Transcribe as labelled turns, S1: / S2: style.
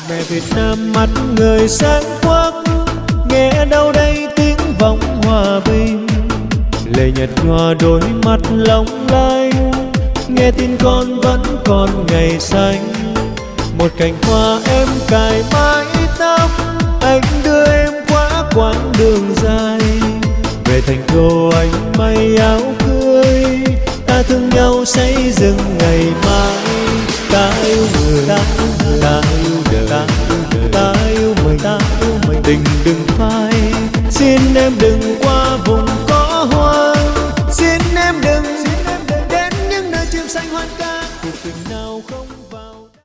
S1: Mẹ Việt Nam mắt người sáng quắc, nghe đâu đây tiếng vọng hòa bình. Lệ nhạt nhòa đôi mắt long lanh, nghe tin con vẫn còn ngày xanh. Một cành hoa em cài mái tóc, anh đưa em qua quãng đường dài. Về thành đô anh may áo cưới, ta thương nhau xây dựng ngày mai. Ta yêu người, ta yêu đời, ta yêu mình, tình đừng phai. Xin em đừng